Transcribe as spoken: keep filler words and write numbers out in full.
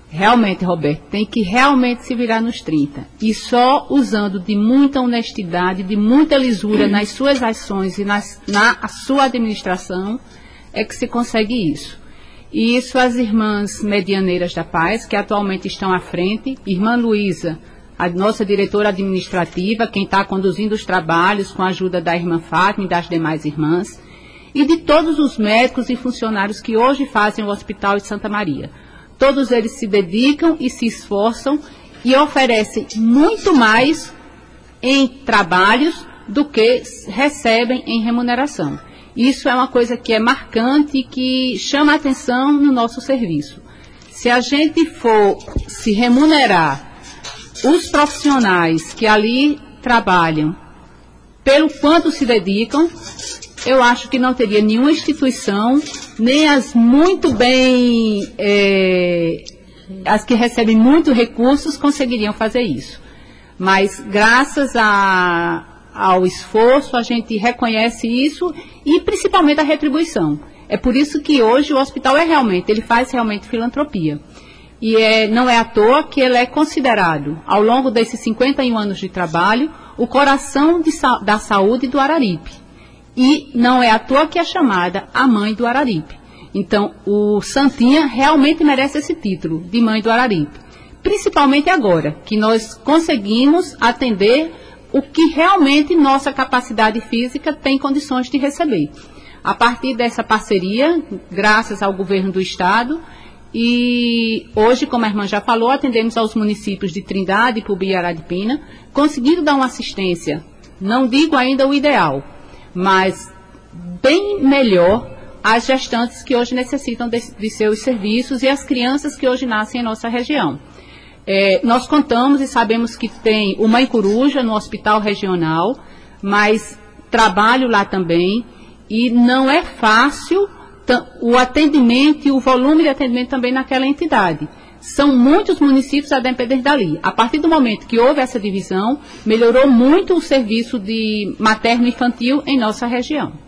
Realmente, Roberto, tem que realmente se virar nos trinta. E só usando de muita honestidade, de muita lisura nas suas ações e nas, na sua administração, é que se consegue isso. E isso as irmãs medianeiras da paz, que atualmente estão à frente, irmã Luísa, a nossa diretora administrativa, quem está conduzindo os trabalhos com a ajuda da irmã Fátima e das demais irmãs, e de todos os médicos e funcionários que hoje fazem o Hospital de Santa Maria. Todos eles se dedicam e se esforçam e oferecem muito mais em trabalhos do que recebem em remuneração. Isso é uma coisa que é marcante e que chama a atenção no nosso serviço. Se a gente for se remunerar os profissionais que ali trabalham pelo quanto se dedicam, eu acho que não teria nenhuma instituição, nem as muito bem, é, as que recebem muitos recursos, conseguiriam fazer isso. Mas, graças a, ao esforço, a gente reconhece isso e, principalmente, a retribuição. É por isso que hoje o hospital é realmente, ele faz realmente filantropia. E é, não é à toa que ele é considerado, ao longo desses cinquenta e um anos de trabalho, o coração de, da saúde do Araripe. E não é à toa que é chamada a mãe do Araripe. Então, o Santinha realmente merece esse título de mãe do Araripe. Principalmente agora, que nós conseguimos atender o que realmente nossa capacidade física tem condições de receber. A partir dessa parceria, graças ao governo do Estado, e hoje, como a irmã já falou, atendemos aos municípios de Trindade, Pubi e Araripina, conseguindo dar uma assistência, não digo ainda o ideal, mas bem melhor às gestantes que hoje necessitam de, de seus serviços e às crianças que hoje nascem em nossa região. É, nós contamos e sabemos que tem o Mãe Coruja no hospital regional, mas trabalho lá também e não é fácil o atendimento e o volume de atendimento também naquela entidade. São muitos municípios a depender dali. A partir do momento que houve essa divisão, melhorou muito o serviço de materno-infantil em nossa região.